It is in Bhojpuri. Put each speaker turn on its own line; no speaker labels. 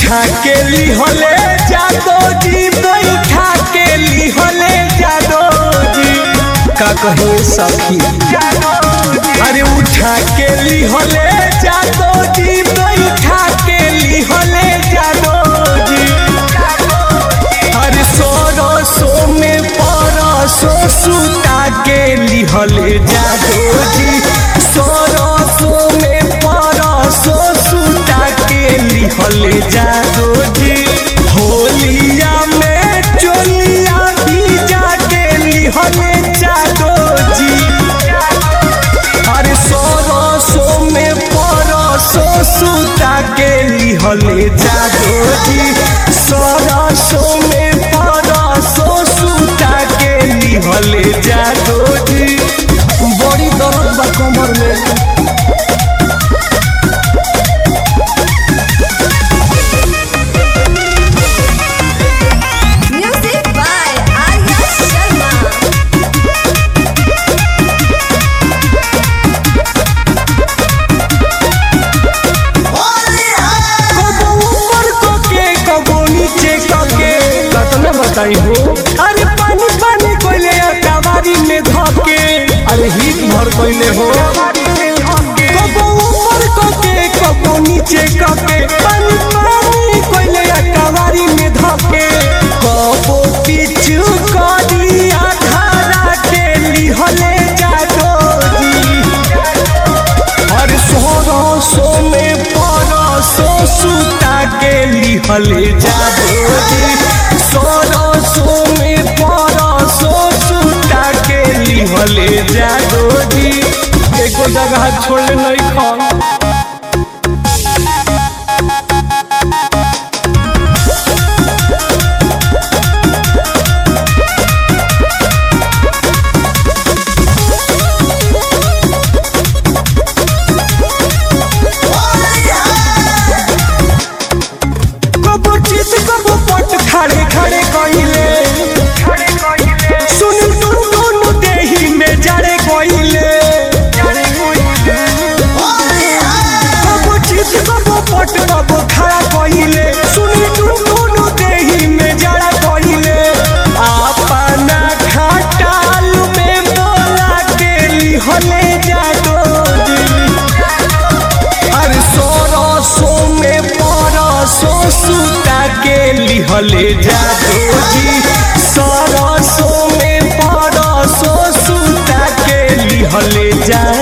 उठा के लिहले जादो जी बैठा के लिहले जादो जी का कहे सखी अरे उठा के लिहले जादो जी बैठा के लिहले जादो जी अरे सरसो में परसो सुता के लिहले जादो जी सरसो में परसो सुता के लिहले जादो जी होलिया में चोलिया भी जाके लिहले जादो जी अरे सरसो में परसो सुता के लिहले जादो जी सरसो में परसो सुता के लिहले जादो जी बड़ी दर्द बा कमर में हो अरे पानी पानी कोइले कवारी में धके अरे हिट भर कोइले हो कबो ऊपर कोके कबो नीचे कोके पानी पानी कोइले कवारी में धके कबो पीछू करी आधारा के लिहले जादो जी अरे सरसो में परसो सुता के लिहले जादो जी सरसो में परसो सुता के लिहले जादो जी एको जगह छोड़े नहीं खा खड़े खड़े कइले सुन टुन देही में जड़े कइले कबो चित कबो पट कबो खड़ा कइले सुन टुन देही में जड़ा कइले अपना खटाल में बोला के लिहले जादो जी अरे सरसो में परसो सुता के लिहले जादो जी सरसो में परसो सुता के लिहले जादो